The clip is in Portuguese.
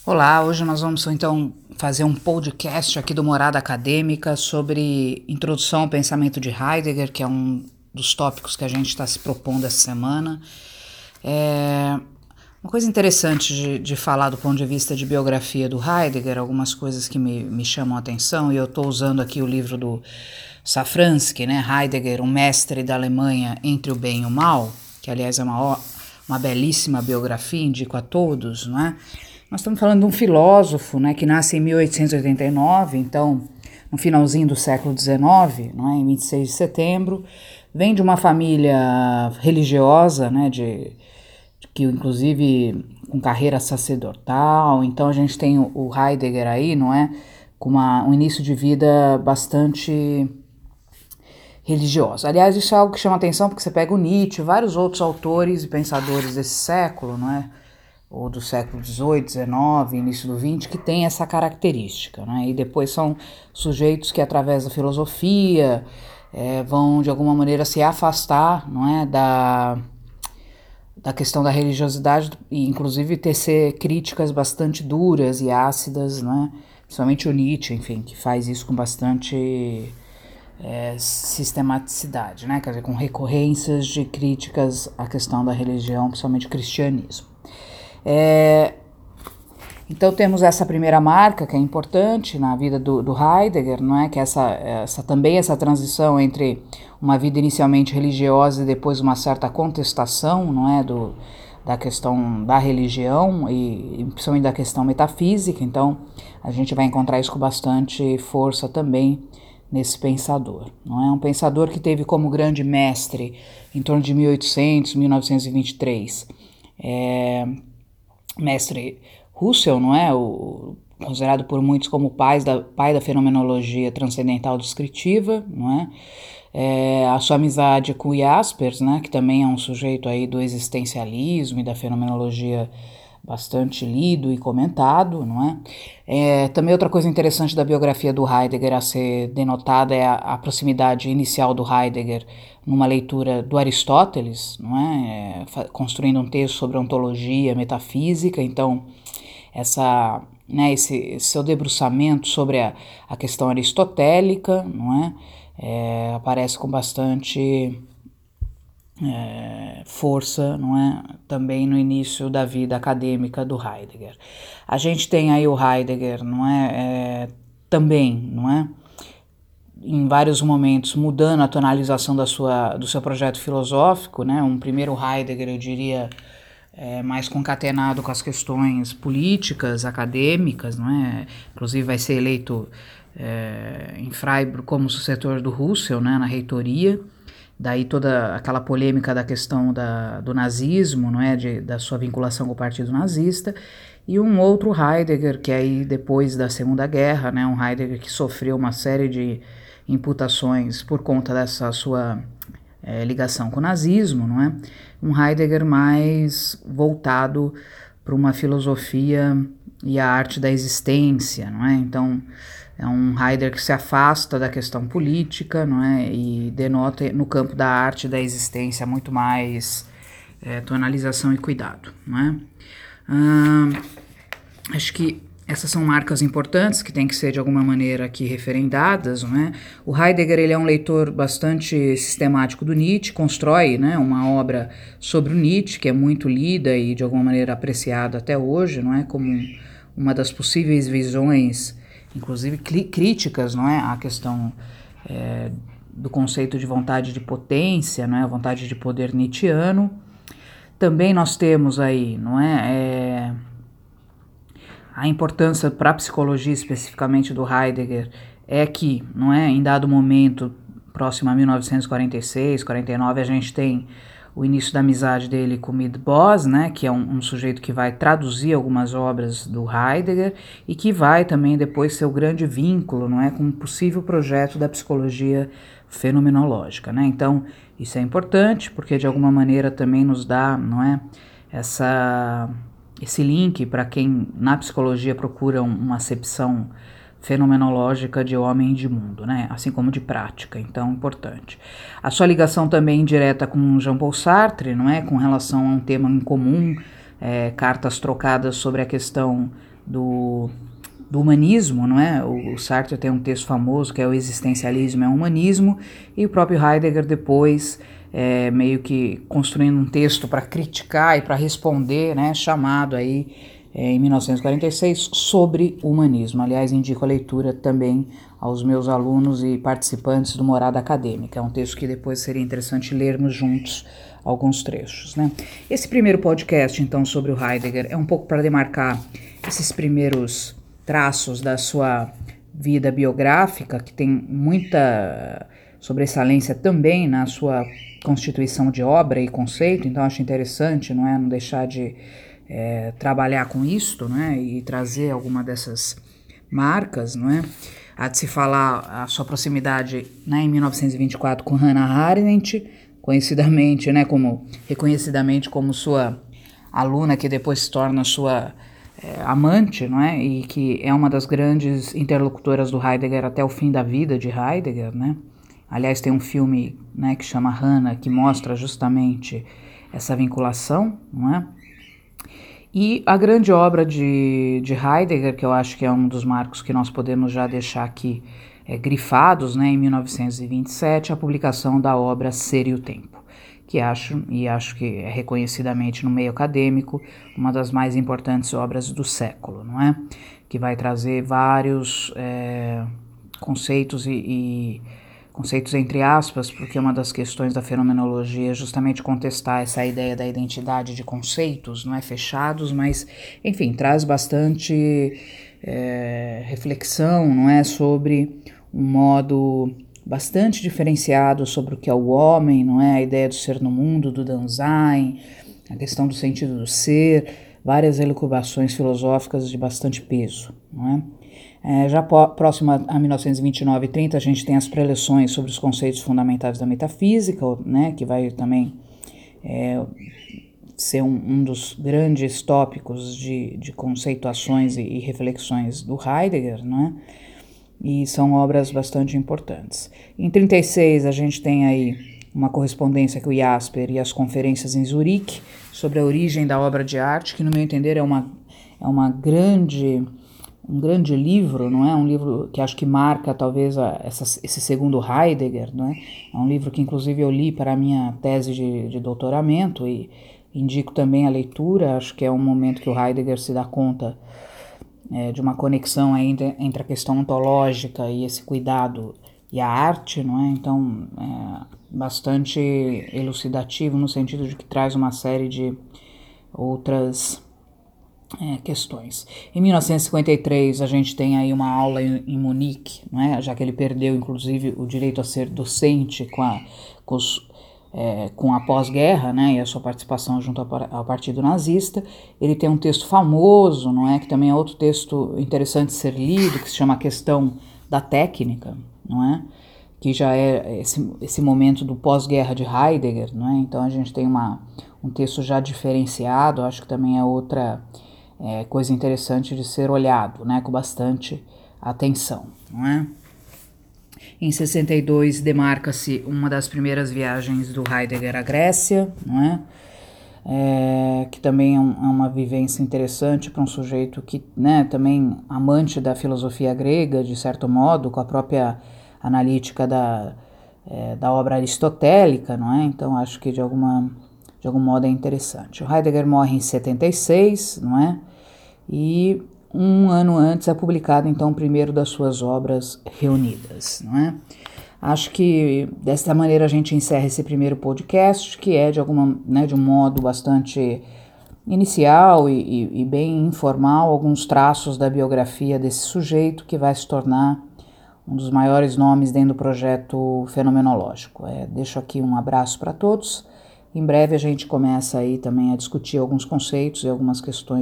Olá, hoje nós vamos então fazer um podcast aqui do Morada Acadêmica sobre introdução ao pensamento de Heidegger, que é um dos tópicos que a gente está se propondo essa semana. Uma coisa interessante de falar do ponto de vista de biografia do Heidegger, algumas coisas que me chamam a atenção, e eu estou usando aqui o livro do Safransky, né? Heidegger, um mestre da Alemanha entre o bem e o mal, que aliás é uma belíssima biografia, indico a todos, não é? Nós estamos falando de um filósofo, né, que nasce em 1889, então no finalzinho do século XIX, não é, em 26 de setembro, vem de uma família religiosa, né, que inclusive com carreira sacerdotal. Então a gente tem o Heidegger aí, não é, com um início de vida bastante religioso. Aliás, isso é algo que chama atenção porque você pega o Nietzsche, vários outros autores e pensadores desse século, não é, ou do século XVIII, XIX, início do XX, que tem essa característica, né? E depois são sujeitos que, através da filosofia, vão, de alguma maneira, se afastar, não é, da questão da religiosidade e, inclusive, tecer críticas bastante duras e ácidas, né? Principalmente o Nietzsche, enfim, que faz isso com bastante sistematicidade, né? Quer dizer, com recorrências de críticas à questão da religião, principalmente o cristianismo. Então temos essa primeira marca que é importante na vida do Heidegger, não é? Que é essa transição entre uma vida inicialmente religiosa e depois uma certa contestação, não é, da questão da religião e principalmente da questão metafísica. Então a gente vai encontrar isso com bastante força também nesse pensador, não é? Um pensador que teve como grande mestre em torno de 1800, 1923, mestre Husserl, não é? Considerado por muitos como o pai da fenomenologia transcendental descritiva, não é? A sua amizade com Jaspers, né, que também é um sujeito aí do existencialismo e da fenomenologia bastante lido e comentado, não é? Também outra coisa interessante da biografia do Heidegger a ser denotada é a proximidade inicial do Heidegger numa leitura do Aristóteles, não é? Construindo um texto sobre ontologia, metafísica. Então esse seu debruçamento sobre a questão aristotélica, não é? Aparece com bastante força, não é? Também no início da vida acadêmica do Heidegger. A gente tem aí o Heidegger, não é? Também, não é? Em vários momentos mudando a tonalização do seu projeto filosófico, né? Um primeiro Heidegger, eu diria, mais concatenado com as questões políticas, acadêmicas, não é? Inclusive vai ser eleito em Freiburg como sucessor do Husserl, né, na reitoria. Daí toda aquela polêmica da questão do nazismo, não é, da sua vinculação com o partido nazista. E um outro Heidegger, que aí depois da Segunda Guerra, né, um Heidegger que sofreu uma série de imputações por conta dessa sua ligação com o nazismo, não é? Um Heidegger mais voltado para uma filosofia e a arte da existência, não é? Então é um Heidegger que se afasta da questão política, não é? E denota no campo da arte e da existência muito mais tonalização e cuidado, não é? Acho que essas são marcas importantes que têm que ser de alguma maneira aqui referendadas, não é? O Heidegger, ele é um leitor bastante sistemático do Nietzsche, constrói, né, uma obra sobre o Nietzsche que é muito lida e de alguma maneira apreciada até hoje, não é? Como uma das possíveis visões, inclusive críticas, não é? A questão do conceito de vontade de potência, não é? A vontade de poder nietzschiano. Também nós temos aí, não é? A importância para a psicologia especificamente do Heidegger é que, não é, em dado momento, próximo a 1946, 49, a gente tem o início da amizade dele com Mid-Boss, né, que é um sujeito que vai traduzir algumas obras do Heidegger e que vai também depois ser o grande vínculo, não é, com um possível projeto da psicologia fenomenológica, né? Então isso é importante porque de alguma maneira também nos dá, não é, esse link para quem na psicologia procura uma acepção fenomenológica de homem e de mundo, né? Assim como de prática, então importante. A sua ligação também direta com Jean-Paul Sartre, não é? Com relação a um tema em comum, cartas trocadas sobre a questão do humanismo, não é? O Sartre tem um texto famoso que é o existencialismo é o humanismo, e o próprio Heidegger depois meio que construindo um texto para criticar e para responder, né, chamado aí em 1946 sobre o humanismo. Aliás, indico a leitura também aos meus alunos e participantes do Morada Acadêmica. É um texto que depois seria interessante lermos juntos alguns trechos, né? Esse primeiro podcast, então, sobre o Heidegger é um pouco para demarcar esses primeiros traços da sua vida biográfica, que tem muita sobressalência também na sua constituição de obra e conceito, então acho interessante, não deixar de trabalhar com isto, e trazer alguma dessas marcas, Há de se falar a sua proximidade, em 1924 com Hannah Arendt, conhecidamente, reconhecidamente como sua aluna, que depois se torna sua amante, e que é uma das grandes interlocutoras do Heidegger até o fim da vida de Heidegger, Aliás, tem um filme, que chama Hannah, que mostra justamente essa vinculação, E a grande obra de Heidegger, que eu acho que é um dos marcos que nós podemos já deixar aqui grifados, em 1927, a publicação da obra Ser e o Tempo, que acho que é reconhecidamente no meio acadêmico uma das mais importantes obras do século, Que vai trazer vários conceitos conceitos entre aspas, porque uma das questões da fenomenologia é justamente contestar essa ideia da identidade de conceitos, fechados, mas, enfim, traz bastante reflexão, sobre um modo bastante diferenciado sobre o que é o homem, a ideia do ser no mundo, do Dasein, a questão do sentido do ser, várias elucubrações filosóficas de bastante peso, Já próximo a 1929 e 30, a gente tem as preleções sobre os conceitos fundamentais da metafísica, que vai também ser um dos grandes tópicos de conceituações e reflexões do Heidegger, E são obras bastante importantes. Em 36, a gente tem aí uma correspondência com o Jasper e as conferências em Zurique sobre a origem da obra de arte, que, no meu entender, é um grande livro, Um livro que acho que marca talvez esse segundo Heidegger, É um livro que inclusive eu li para a minha tese de doutoramento e indico também a leitura. Acho que é um momento que o Heidegger se dá conta de uma conexão ainda entre a questão ontológica e esse cuidado e a arte, Então bastante elucidativo no sentido de que traz uma série de outras questões. Em 1953 a gente tem aí uma aula em Munique, já que ele perdeu inclusive o direito a ser docente com a pós-guerra, e a sua participação junto ao partido nazista. Ele tem um texto famoso, que também é outro texto interessante de ser lido, que se chama A Questão da Técnica, que já é esse momento do pós-guerra de Heidegger, Então a gente tem um texto já diferenciado. Acho que também é outra coisa interessante de ser olhado, com bastante atenção, Em 62 demarca-se uma das primeiras viagens do Heidegger à Grécia, que também é uma vivência interessante para um sujeito que, também amante da filosofia grega, de certo modo, com a própria analítica da obra aristotélica, Então acho que de algum modo é interessante. O Heidegger morre em 76, E um ano antes é publicado, então, o primeiro das suas obras reunidas, Acho que dessa maneira a gente encerra esse primeiro podcast, que é de um modo bastante inicial e bem informal, alguns traços da biografia desse sujeito que vai se tornar um dos maiores nomes dentro do projeto fenomenológico. Deixo aqui um abraço para todos. Em breve a gente começa aí também a discutir alguns conceitos e algumas questões